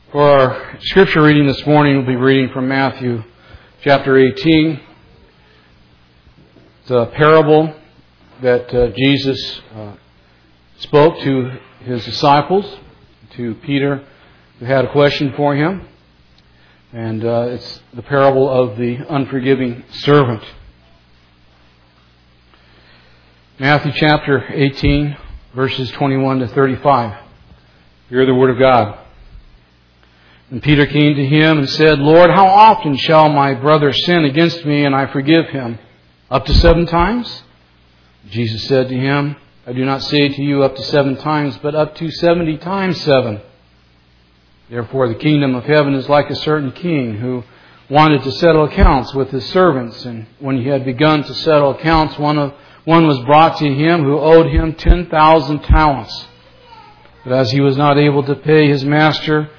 For our scripture reading this morning, we'll be reading from Matthew chapter 18. It's a parable that Jesus spoke to His disciples, to Peter, who had a question for Him. And it's the parable of the unforgiving servant. Matthew chapter 18, verses 21 to 35. Hear the word of God. And Peter came to him and said, Lord, how often shall my brother sin against me and I forgive him? Up to 7 times? Jesus said to him, I do not say to you up to 7 times, but up to 70 times 7. Therefore the kingdom of heaven is like a certain king who wanted to settle accounts with his servants. And when he had begun to settle accounts, one was brought to him who owed him 10,000 talents. But as he was not able to pay, his master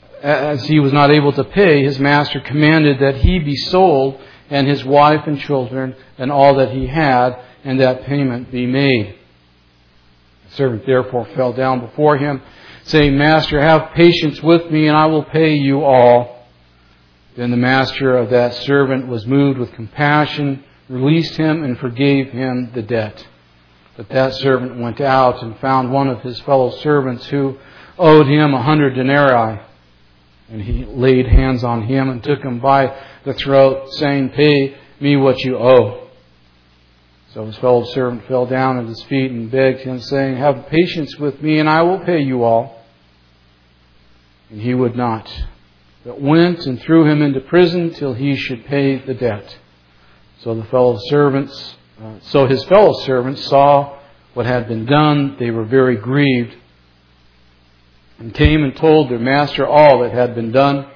commanded that he be sold, and his wife and children, and all that he had, and that payment be made. The servant therefore fell down before him, saying, Master, have patience with me, and I will pay you all. Then the master of that servant was moved with compassion, released him, and forgave him the debt. But that servant went out and found one of his fellow servants who owed him 100 denarii. And he laid hands on him and took him by the throat, saying, Pay me what you owe. So his fellow servant fell down at his feet and begged him, saying, Have patience with me, and I will pay you all. And he would not, but went and threw him into prison till he should pay the debt. So his fellow servants saw what had been done. They were very grieved, and came and told their master all that had been done.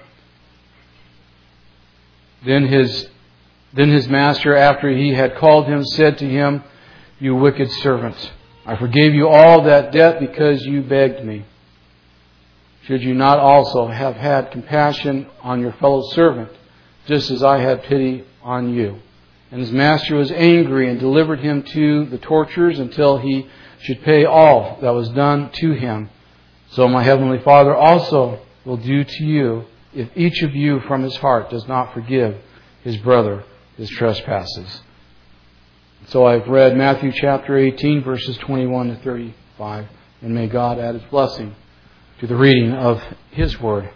Then his master, after he had called him, said to him, You wicked servant, I forgave you all that debt because you begged me. Should you not also have had compassion on your fellow servant, just as I had pity on you? And his master was angry and delivered him to the torturers until he should pay all that was done to him. So my heavenly Father also will do to you if each of you from his heart does not forgive his brother his trespasses. So I've read Matthew chapter 18, verses 21 to 35. And may God add His blessing to the reading of His Word.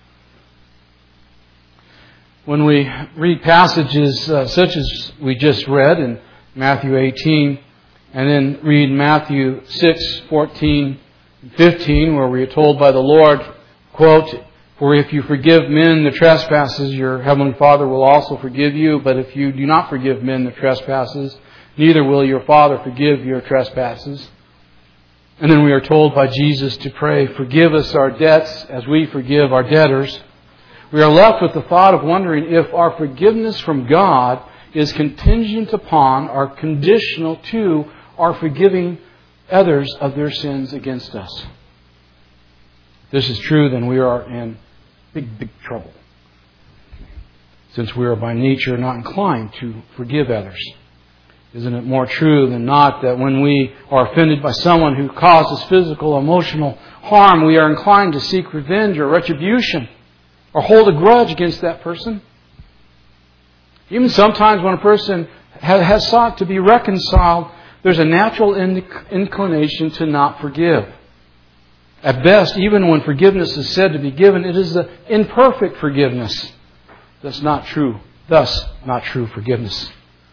When we read passages such as we just read in Matthew 18, and then read Matthew 6, 14, 15, where we are told by the Lord, quote, For if you forgive men their trespasses, your heavenly Father will also forgive you. But if you do not forgive men their trespasses, neither will your Father forgive your trespasses. And then we are told by Jesus to pray, Forgive us our debts as we forgive our debtors. We are left with the thought of wondering if our forgiveness from God is contingent upon or conditional to our forgiving others of their sins against us. If this is true, then we are in big trouble, since we are by nature not inclined to forgive others. Isn't it more true than not that when we are offended by someone who causes physical or emotional harm, we are inclined to seek revenge or retribution or hold a grudge against that person? Even sometimes when a person has sought to be reconciled, there's a natural inclination to not forgive. At best, even when forgiveness is said to be given, it is the imperfect forgiveness that's not true. Thus, not true forgiveness.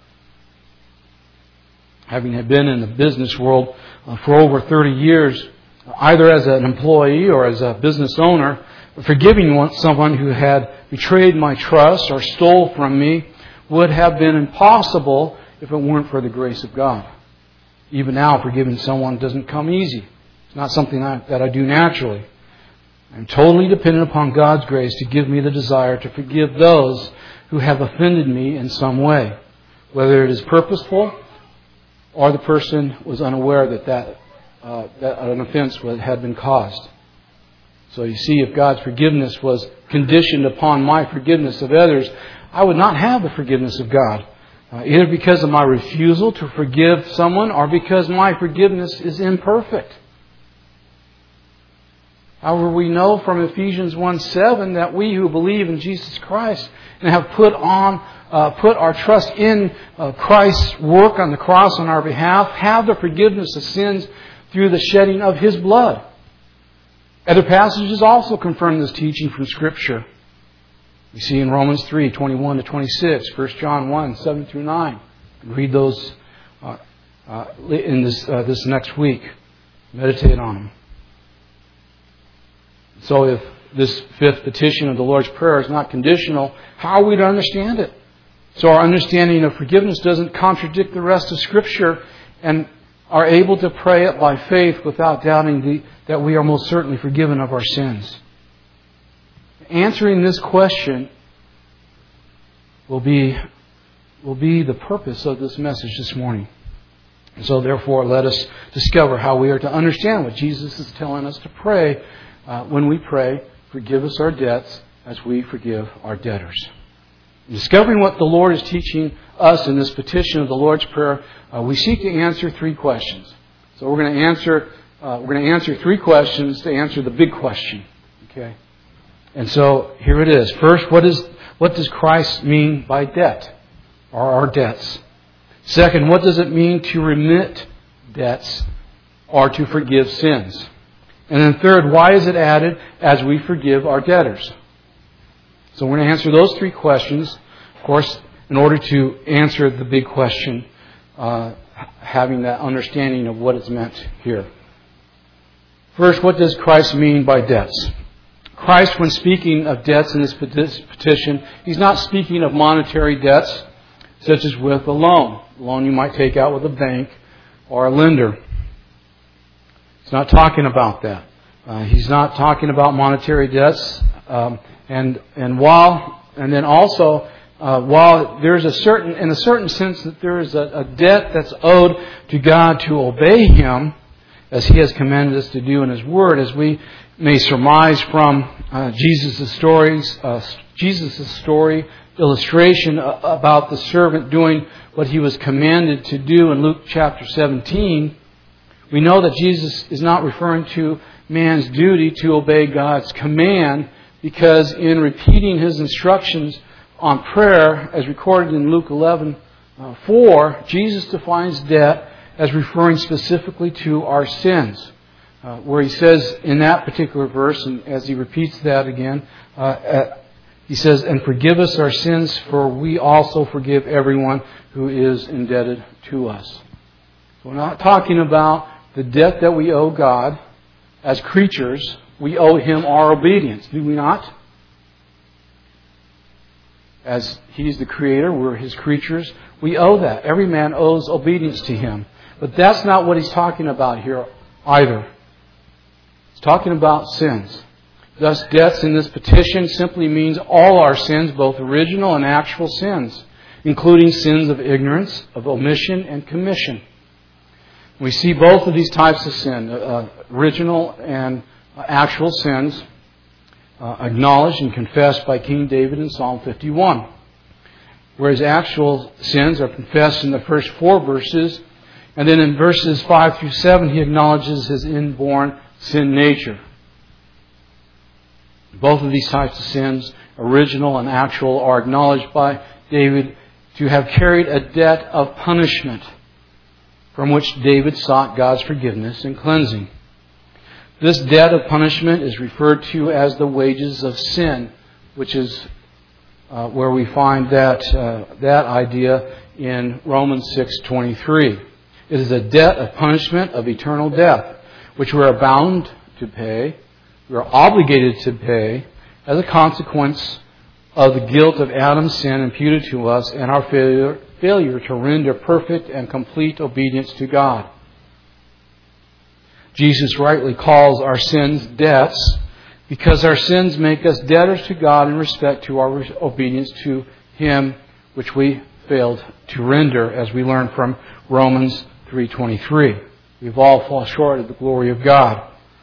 Having been in the business world for over 30 years, either as an employee or as a business owner, forgiving someone who had betrayed my trust or stole from me would have been impossible if it weren't for the grace of God. Even now, forgiving someone doesn't come easy. It's not something that I do naturally. I'm totally dependent upon God's grace to give me the desire to forgive those who have offended me in some way, whether it is purposeful or the person was unaware that an offense had been caused. So you see, if God's forgiveness was conditioned upon my forgiveness of others, I would not have the forgiveness of God. Either because of my refusal to forgive someone or because my forgiveness is imperfect. However, we know from Ephesians 1:7 that we who believe in Jesus Christ and have put our trust in Christ's work on the cross on our behalf have the forgiveness of sins through the shedding of His blood. Other passages also confirm this teaching from Scripture. We see in Romans 3:21 to 26, 1 John 1:7 through 9. Read those in this next week. Meditate on them. So if this fifth petition of the Lord's Prayer is not conditional, how are we to understand it? So our understanding of forgiveness doesn't contradict the rest of Scripture, and are able to pray it by faith without doubting that we are most certainly forgiven of our sins. Answering this question will be the purpose of this message this morning. And so therefore, let us discover how we are to understand what Jesus is telling us to pray when we pray, forgive us our debts as we forgive our debtors. Discovering what the Lord is teaching us in this petition of the Lord's Prayer, we seek to answer three questions. So we're going to answer three questions to answer the big question. Okay. And so here it is. First, what does Christ mean by debt, or our debts? Second, what does it mean to remit debts or to forgive sins? And then third, why is it added as we forgive our debtors? So we're going to answer those three questions. Of course, in order to answer the big question, having that understanding of what is meant here. First, what does Christ mean by debts? Christ, when speaking of debts in this petition, He's not speaking of monetary debts, such as with a loan. A loan you might take out with a bank or a lender. He's not talking about that. He's not talking about monetary debts. While there's in a certain sense that there is a debt that's owed to God to obey Him, as He has commanded us to do in His Word, as we may surmise from Jesus' story illustration about the servant doing what he was commanded to do in Luke chapter 17, we know that Jesus is not referring to man's duty to obey God's command, because in repeating His instructions on prayer, as recorded in Luke 11:4, Jesus defines debt as referring specifically to our sins. Where He says in that particular verse, and as He repeats that again, He says, "And forgive us our sins, for we also forgive everyone who is indebted to us." So we're not talking about the debt that we owe God as creatures. We owe Him our obedience, do we not? As He's the Creator, we're His creatures. We owe that. Every man owes obedience to Him. But that's not what He's talking about here either. He's talking about sins. Thus, debts in this petition simply means all our sins, both original and actual sins, including sins of ignorance, of omission, and commission. We see both of these types of sin, original and actual sins, acknowledged and confessed by King David in Psalm 51. Whereas actual sins are confessed in the first 4 verses, and then in verses 5 through 7 he acknowledges his inborn sin nature. Both of these types of sins, original and actual, are acknowledged by David to have carried a debt of punishment from which David sought God's forgiveness and cleansing. This debt of punishment is referred to as the wages of sin, which is where we find that idea in Romans 6:23. It is a debt of punishment of eternal death, which we are bound to pay, we are obligated to pay, as a consequence of the guilt of Adam's sin imputed to us and our failure to render perfect and complete obedience to God. Jesus rightly calls our sins debts because our sins make us debtors to God in respect to our obedience to Him, which we failed to render, as we learn from Romans 3:23. We've all fallen short of the glory of God.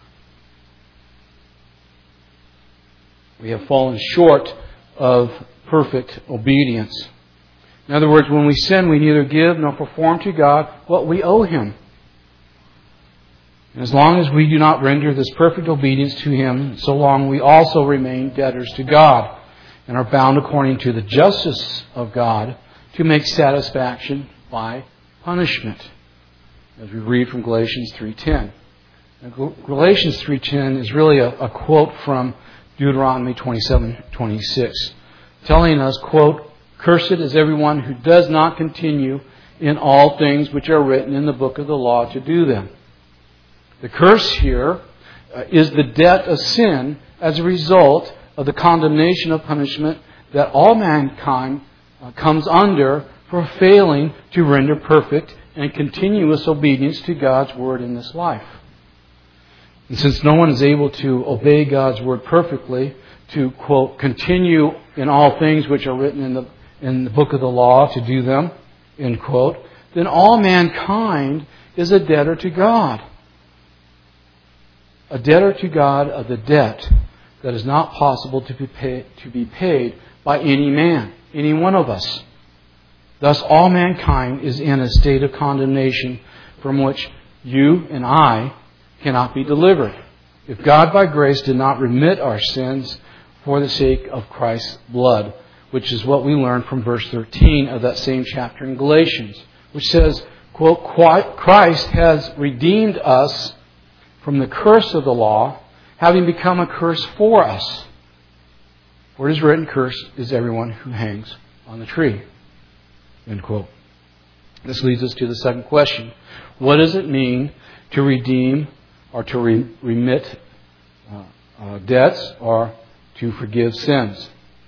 We have fallen short of perfect obedience. In other words, when we sin, we neither give nor perform to God what we owe Him. And as long as we do not render this perfect obedience to Him, so long we also remain debtors to God and are bound according to the justice of God to make satisfaction by punishment. As we read from Galatians 3:10. Galatians 3:10 is really a quote from Deuteronomy 27:26, telling us, quote, "Cursed is everyone who does not continue in all things which are written in the book of the law to do them." The curse here is the debt of sin as a result of the condemnation of punishment that all mankind comes under for failing to render perfect and continuous obedience to God's Word in this life. And since no one is able to obey God's Word perfectly, to, quote, continue in all things which are written in the book of the law to do them, end quote, then all mankind is a debtor to God. A debtor to God of the debt that is not possible to be paid by any man, any one of us. Thus, all mankind is in a state of condemnation from which you and I cannot be delivered if God by grace did not remit our sins for the sake of Christ's blood, which is what we learn from verse 13 of that same chapter in Galatians, which says, quote, "Christ has redeemed us from the curse of the law, having become a curse for us. For it is written, cursed is everyone who hangs on the tree." End quote. This leads us to the second question. What does it mean to redeem or to remit debts or to forgive sins?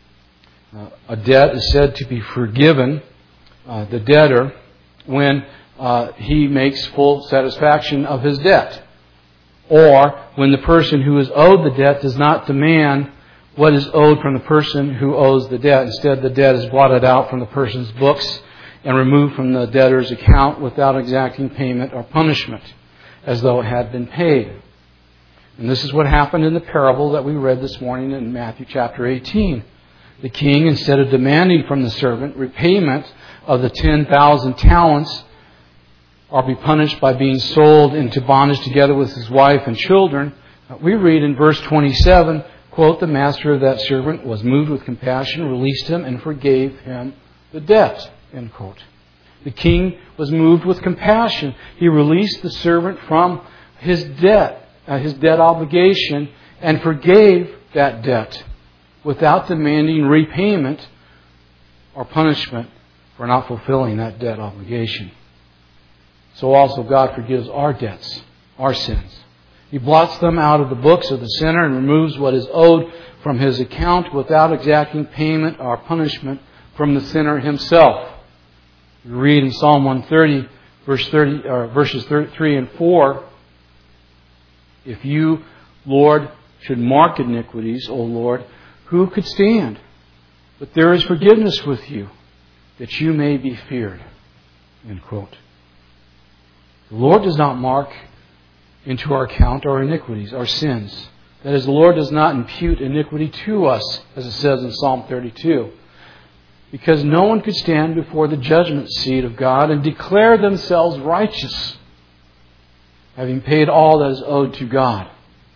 A debt is said to be forgiven, the debtor, when he makes full satisfaction of his debt. Or when the person who is owed the debt does not demand what is owed from the person who owes the debt. Instead, the debt is blotted out from the person's books and removed from the debtor's account without exacting payment or punishment, as though it had been paid. And this is what happened in the parable that we read this morning in Matthew chapter 18. The king, instead of demanding from the servant repayment of the 10,000 talents, or be punished by being sold into bondage together with his wife and children, we read in verse 27, quote, "The master of that servant was moved with compassion, released him, and forgave him the debt," end quote. The king was moved with compassion. He released the servant from his debt obligation, and forgave that debt without demanding repayment or punishment for not fulfilling that debt obligation. So also God forgives our debts, our sins. He blots them out of the books of the sinner and removes what is owed from his account without exacting payment or punishment from the sinner himself. We read in Psalm 130, verses 3 and 4, "If you, Lord, should mark iniquities, O Lord, who could stand? But there is forgiveness with you, that you may be feared." End quote. The Lord does not mark into our account our iniquities, our sins. That is, the Lord does not impute iniquity to us, as it says in Psalm 32. Because no one could stand before the judgment seat of God and declare themselves righteous, having paid all that is owed to God.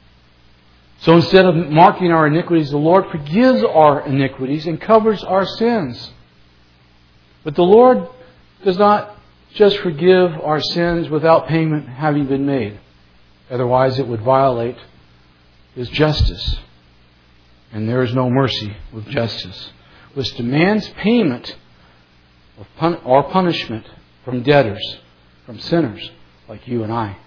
So instead of marking our iniquities, the Lord forgives our iniquities and covers our sins. But the Lord does not just forgive our sins without payment having been made. Otherwise, it would violate His justice. And there is no mercy with justice, which demands payment or punishment from debtors, from sinners like you and I.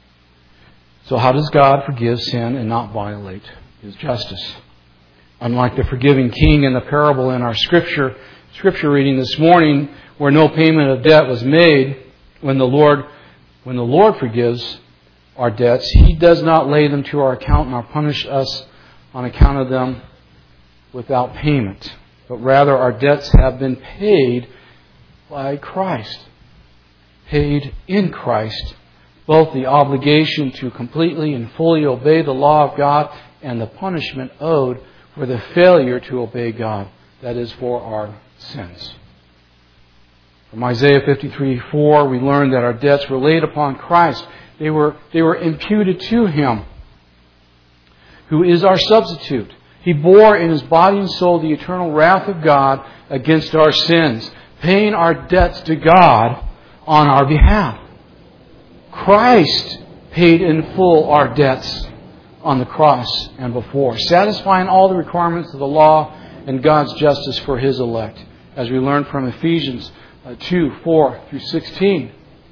So how does God forgive sin and not violate His justice? Unlike the forgiving king in the parable in our scripture reading this morning, where no payment of debt was made, when the Lord forgives our debts, He does not lay them to our account nor punish us on account of them without payment. But rather our debts have been paid by Christ. Paid in Christ. Both the obligation to completely and fully obey the law of God and the punishment owed for the failure to obey God. That is, for our sins. From Isaiah 53:4, we learn that our debts were laid upon Christ. They were imputed to Him, who is our substitute. He bore in His body and soul the eternal wrath of God against our sins, paying our debts to God on our behalf. Christ paid in full our debts on the cross and before, satisfying all the requirements of the law and God's justice for His elect, as we learn from Ephesians 2:4-16.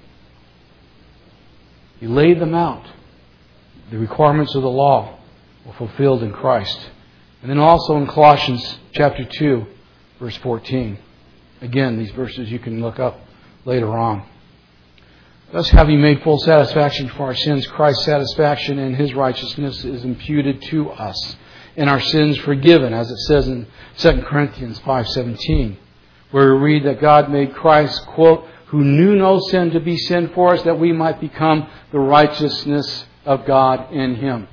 He laid them out. The requirements of the law were fulfilled in Christ. And then also in Colossians chapter 2, verse 14. Again, these verses you can look up later on. Thus, having made full satisfaction for our sins, Christ's satisfaction and His righteousness is imputed to us, and our sins forgiven, as it says in 2 Corinthians 5:17, where we read that God made Christ, quote, who knew no sin to be sin for us, that we might become the righteousness of God in Him.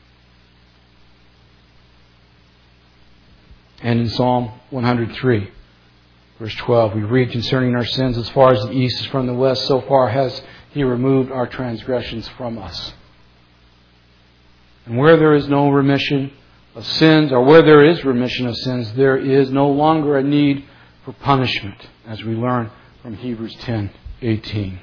And in Psalm 103, verse 12, we read concerning our sins, as far as the east is from the west, so far has He removed our transgressions from us. And where there is no remission of sins, or where there is remission of sins, there is no longer a need for punishment, as we learn from Hebrews 10:18.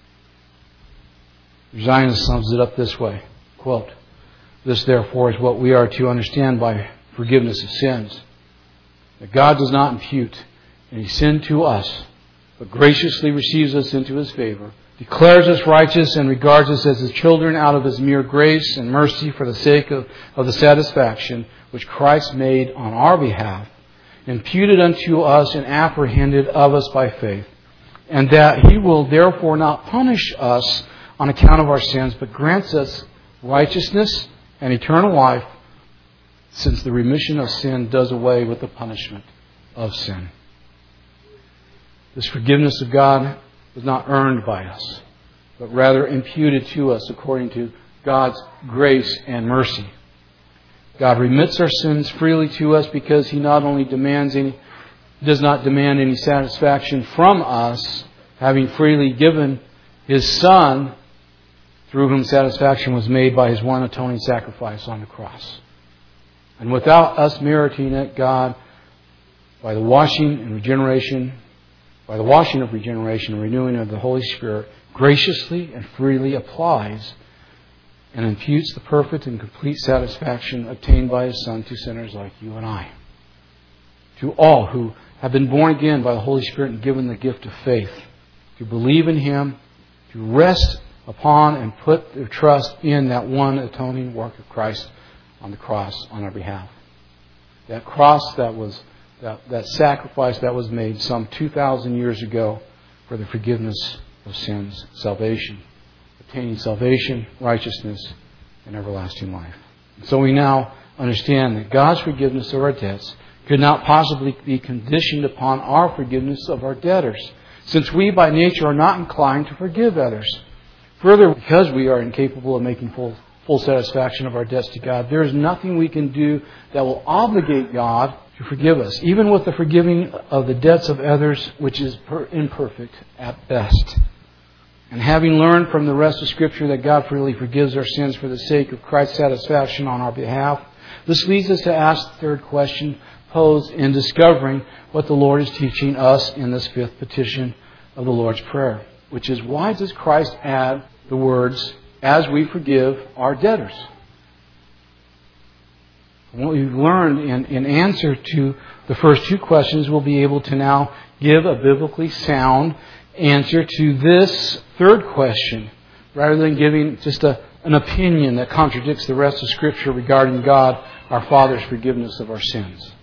Zionist sums it up this way, quote, this therefore is what we are to understand by forgiveness of sins, that God does not impute any sin to us, but graciously receives us into His favor, declares us righteous, and regards us as His children out of His mere grace and mercy for the sake of the satisfaction which Christ made on our behalf, imputed unto us and apprehended of us by faith, and that He will therefore not punish us on account of our sins, but grants us righteousness and eternal life, since the remission of sin does away with the punishment of sin. This forgiveness of God was not earned by us, but rather imputed to us according to God's grace and mercy. God remits our sins freely to us because He not only does not demand any satisfaction from us, having freely given His Son, through whom satisfaction was made by His one atoning sacrifice on the cross. And without us meriting it, God, by the washing of regeneration and renewing of the Holy Spirit, graciously and freely applies and imputes the perfect and complete satisfaction obtained by His Son to sinners like you and I. To all who have been born again by the Holy Spirit and given the gift of faith, to believe in Him, to rest upon and put their trust in that one atoning work of Christ on the cross on our behalf. That cross that sacrifice that was made some 2,000 years ago for the forgiveness of sins, salvation, obtaining salvation, righteousness, and everlasting life. So we now understand that God's forgiveness of our debts could not possibly be conditioned upon our forgiveness of our debtors, since we by nature are not inclined to forgive others. Further, because we are incapable of making full satisfaction of our debts to God, there is nothing we can do that will obligate God to forgive us, even with the forgiving of the debts of others, which is imperfect at best. And having learned from the rest of Scripture that God freely forgives our sins for the sake of Christ's satisfaction on our behalf, this leads us to ask the third question posed in discovering what the Lord is teaching us in this fifth petition of the Lord's Prayer, which is, why does Christ add the words, as we forgive our debtors? What we've learned in answer to the first two questions, we'll be able to now give a biblically sound answer to this third question, rather than giving just an opinion that contradicts the rest of Scripture regarding God, our Father's forgiveness of our sins.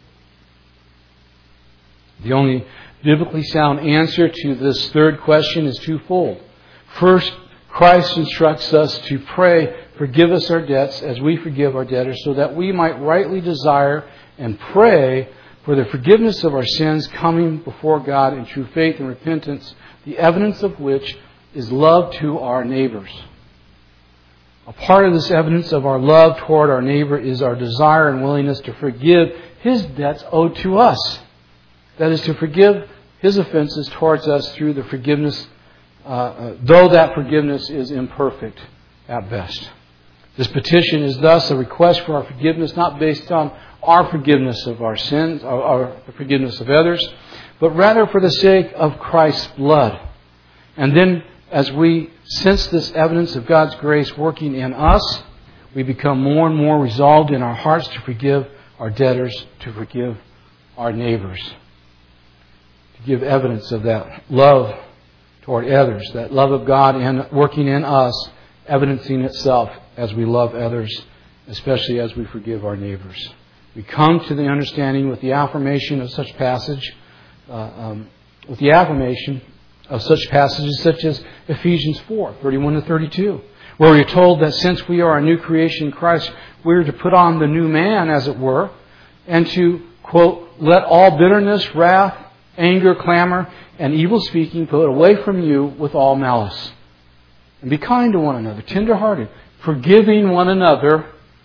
The only biblically sound answer to this third question is twofold. First, Christ instructs us to pray, forgive us our debts as we forgive our debtors, so that we might rightly desire and pray for the forgiveness of our sins, coming before God in true faith and repentance, the evidence of which is love to our neighbors. A part of this evidence of our love toward our neighbor is our desire and willingness to forgive his debts owed to us. That is, to forgive his offenses towards us through the forgiveness though that forgiveness is imperfect at best. This petition is thus a request for our forgiveness, not based on our forgiveness of our sins, or the forgiveness of others, but rather for the sake of Christ's blood. And then, as we sense this evidence of God's grace working in us, we become more and more resolved in our hearts to forgive our debtors, to forgive our neighbors, to give evidence of that love toward others, that love of God working in us, evidencing itself as we love others, especially as we forgive our neighbors. We come to the understanding with the affirmation of such passage, with the affirmation of such passages such as Ephesians 4:31-32, where we are told that since we are a new creation in Christ, we are to put on the new man, as it were, and to, quote, let all bitterness, wrath, anger, clamor, and evil speaking put away from you with all malice. And be kind to one another, tender-hearted, forgiving one another.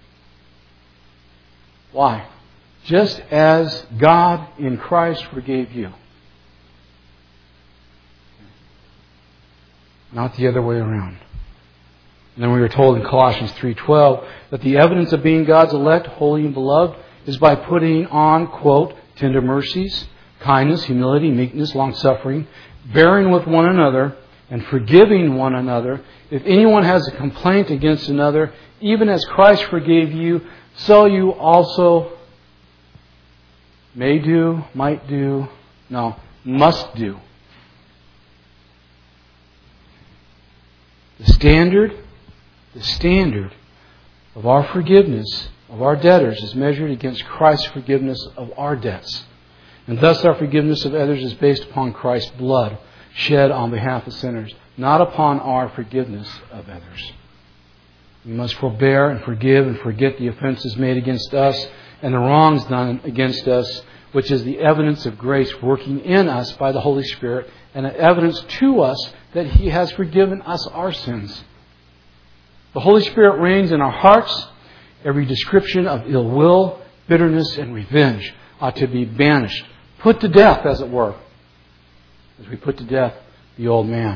Why? Just as God in Christ forgave you. Not the other way around. And then we were told in Colossians 3:12 that the evidence of being God's elect, holy and beloved, is by putting on, quote, tender mercies, kindness, humility, meekness, long-suffering, bearing with one another, and forgiving one another. If anyone has a complaint against another, even as Christ forgave you, so you also must do. The standard of our forgiveness of our debtors is measured against Christ's forgiveness of our debts. And thus our forgiveness of others is based upon Christ's blood shed on behalf of sinners, not upon our forgiveness of others. We must forbear and forgive and forget the offenses made against us and the wrongs done against us, which is the evidence of grace working in us by the Holy Spirit and an evidence to us that He has forgiven us our sins. The Holy Spirit reigns in our hearts. Every description of ill will, bitterness, and revenge ought to be banished, put to death, as it were, as we put to death the old man.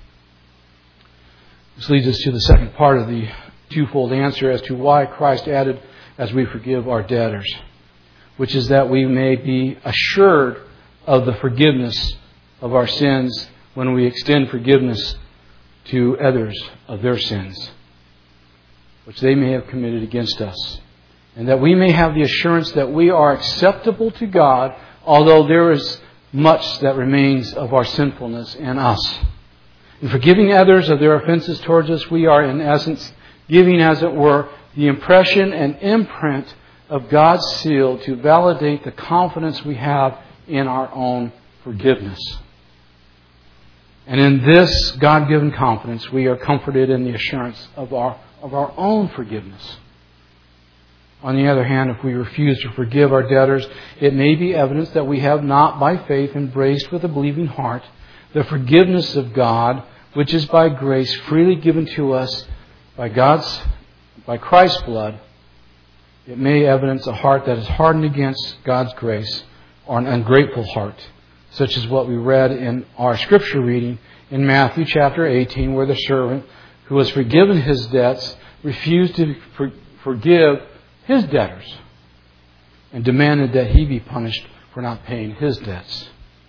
This leads us to the second part of the twofold answer as to why Christ added, as we forgive our debtors, which is that we may be assured of the forgiveness of our sins when we extend forgiveness to others of their sins, which they may have committed against us. And that we may have the assurance that we are acceptable to God, although there is much that remains of our sinfulness in us. In forgiving others of their offenses towards us, we are in essence giving, as it were, the impression and imprint of God's seal to validate the confidence we have in our own forgiveness. And in this God-given confidence, we are comforted in the assurance of our own forgiveness. On the other hand, if we refuse to forgive our debtors, it may be evidence that we have not by faith embraced with a believing heart the forgiveness of God, which is by grace freely given to us by Christ's blood. It may evidence a heart that is hardened against God's grace, or an ungrateful heart, such as what we read in our scripture reading in Matthew chapter 18, where the servant who was forgiven his debts refused to forgive his debtors and demanded that he be punished for not paying his debts.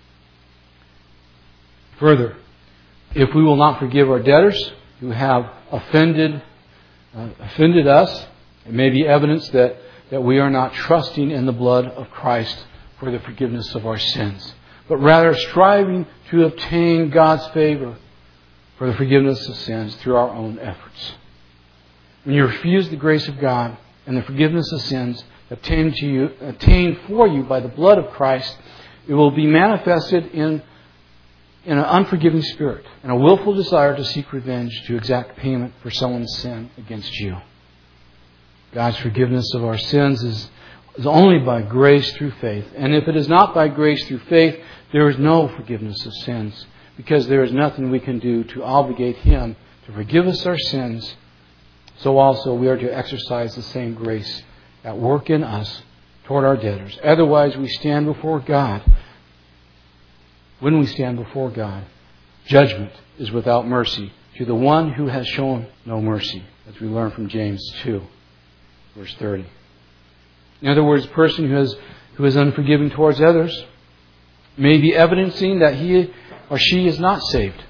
Further, if we will not forgive our debtors who have offended us, it may be evidence that we are not trusting in the blood of Christ for the forgiveness of our sins, but rather striving to obtain God's favor for the forgiveness of sins through our own efforts. When you refuse the grace of God and the forgiveness of sins obtained for you by the blood of Christ, it will be manifested in an unforgiving spirit and a willful desire to seek revenge, to exact payment for someone's sin against you. God's forgiveness of our sins is only by grace through faith. And if it is not by grace through faith, there is no forgiveness of sins, because there is nothing we can do to obligate Him to forgive us our sins. So also we are to exercise the same grace at work in us toward our debtors. Otherwise we stand before God. When we stand before God, judgment is without mercy to the one who has shown no mercy, as we learn from James 2, verse 30. In other words, a person who is unforgiving towards others may be evidencing that he or she is not saved,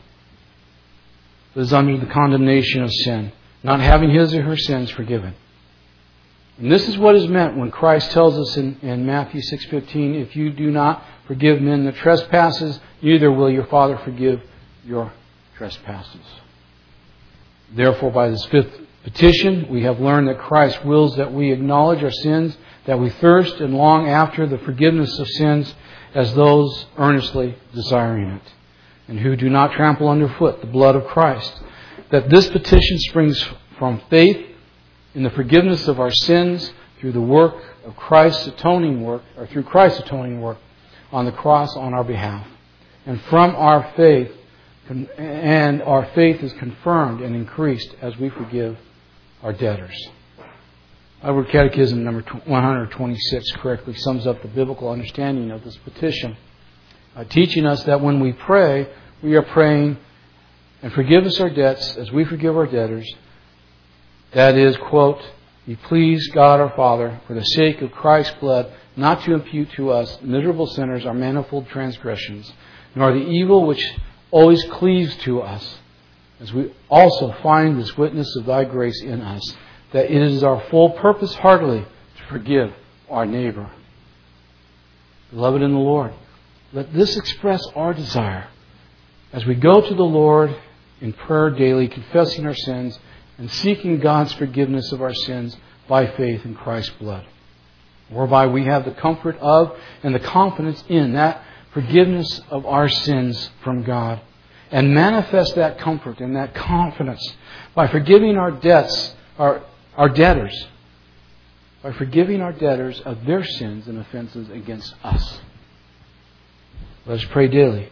but is under the condemnation of sin, not having his or her sins forgiven. And this is what is meant when Christ tells us in Matthew 6:15, if you do not forgive men their trespasses, neither will your Father forgive your trespasses. Therefore, by this fifth petition, we have learned that Christ wills that we acknowledge our sins, that we thirst and long after the forgiveness of sins as those earnestly desiring it, and who do not trample underfoot the blood of Christ. That this petition springs from faith in the forgiveness of our sins through the work of Christ's atoning work, or through Christ's atoning work on the cross on our behalf. And from our faith, and our faith is confirmed and increased as we forgive our debtors. Our Catechism number 126 correctly sums up the biblical understanding of this petition, teaching us that when we pray, we are praying, and forgive us our debts as we forgive our debtors. That is, quote, "Be pleased, God our Father, for the sake of Christ's blood, not to impute to us, miserable sinners, our manifold transgressions, nor the evil which always cleaves to us, as we also find this witness of Thy grace in us, that it is our full purpose heartily to forgive our neighbor." Beloved in the Lord, let this express our desire as we go to the Lord in prayer daily, confessing our sins and seeking God's forgiveness of our sins by faith in Christ's blood, whereby we have the comfort of and the confidence in that forgiveness of our sins from God, and manifest that comfort and that confidence by forgiving our debts, our debtors, by forgiving our debtors of their sins and offenses against us. Let us pray daily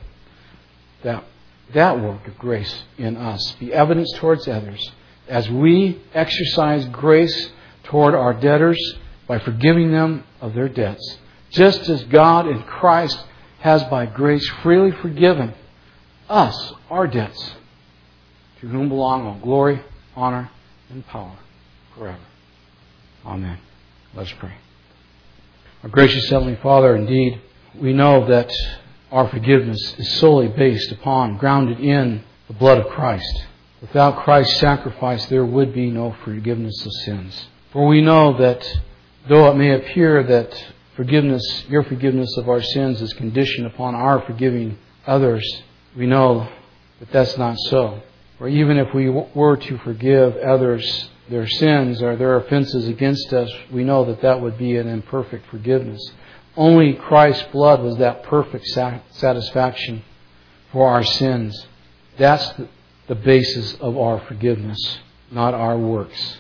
that work of grace in us be evidence towards others as we exercise grace toward our debtors by forgiving them of their debts, just as God in Christ has by grace freely forgiven us our debts, to whom belong all glory, honor, and power forever. Amen. Let's pray. Our gracious Heavenly Father, indeed, we know that our forgiveness is solely based upon, grounded in the blood of Christ. Without Christ's sacrifice, there would be no forgiveness of sins. For we know that though it may appear that your forgiveness of our sins is conditioned upon our forgiving others, we know that that's not so. For even if we were to forgive others their sins or their offenses against us, we know that that would be an imperfect forgiveness. Only Christ's blood was that perfect satisfaction for our sins. That's the basis of our forgiveness, not our works.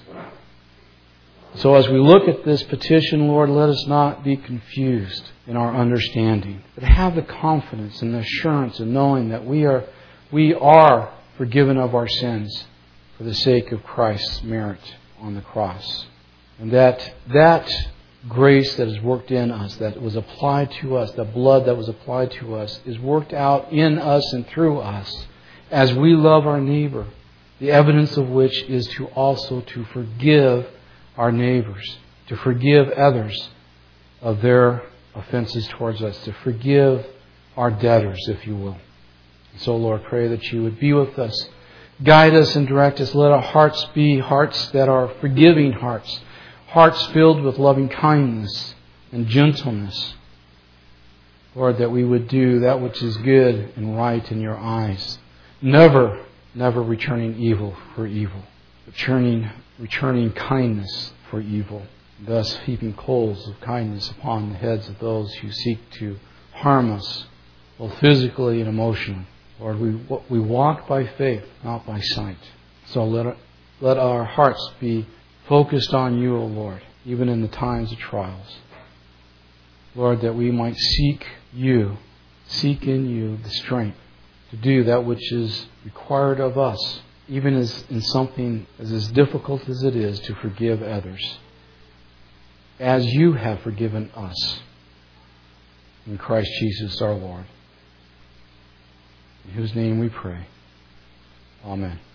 So as we look at this petition, Lord, let us not be confused in our understanding, but have the confidence and the assurance of knowing that we are forgiven of our sins for the sake of Christ's merit on the cross. And that grace that is worked in us, that was applied to us, the blood that was applied to us, is worked out in us and through us as we love our neighbor, the evidence of which is to also to forgive our neighbors, to forgive others of their offenses towards us, to forgive our debtors, if you will. So, Lord, pray that you would be with us, guide us and direct us. Let our hearts be hearts that are forgiving hearts, hearts filled with loving kindness and gentleness. Lord, that we would do that which is good and right in your eyes, never returning evil for evil, returning kindness for evil, thus heaping coals of kindness upon the heads of those who seek to harm us, both physically and emotionally. Lord, we walk by faith, not by sight. So let our hearts be focused on you, O Lord, even in the times of trials. Lord, that we might seek in you the strength to do that which is required of us, even in something as difficult as it is to forgive others, as you have forgiven us in Christ Jesus our Lord. In whose name we pray. Amen.